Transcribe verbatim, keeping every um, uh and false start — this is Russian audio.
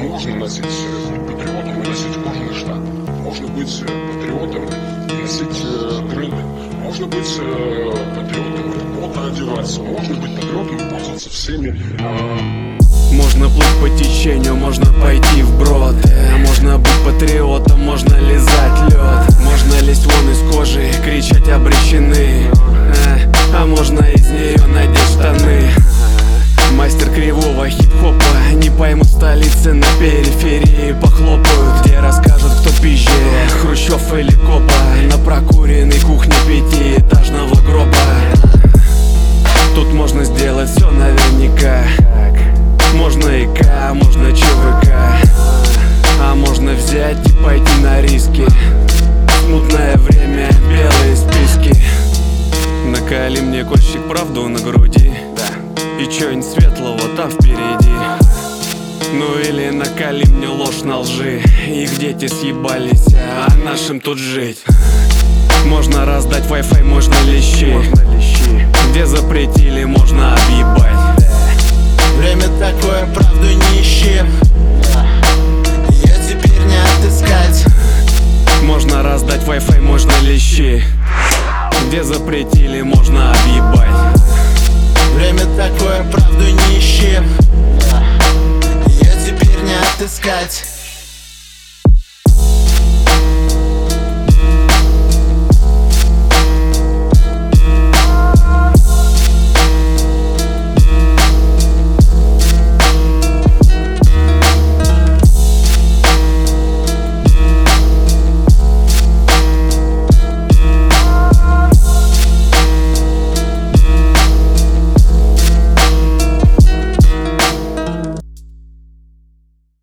Можно носить, быть патриотом и носить кожаный штат. Можно быть патриотом и носить э, крылья. Можно быть э, патриотом и модно одеваться. Можно быть патриотом и пользоваться всеми. Э, Можно плыть по течению, можно пойти вброд. э, Можно быть патриотом, можно лизать лед. Можно лезть вон из кожи, кричать обречены. э, А можно из нее надеть штаны. Мастер кривого хип-хопа, не поймут столицы, на периферии похлопают, где расскажут, кто пизже, Хрущев или Копа, на прокуренной кухне пятиэтажного гроба. Тут можно сделать все наверняка. Можно ИК, можно ЧВК, а можно взять и пойти на риски. Смутное время, белые списки. Накали мне кольщик правду на груди, и чё-нибудь светлого там впереди. Ну или накали мне ложь на лжи. Их дети съебались, а нашим тут жить. Можно раздать Wi-Fi, можно лещи, где запретили, можно объебать. Время такое, правду не ищи. Ее теперь не отыскать. Можно раздать Wi-Fi, можно лещи, где запретили, можно объебать. Время такое, правду не ищи. Ее теперь не отыскать.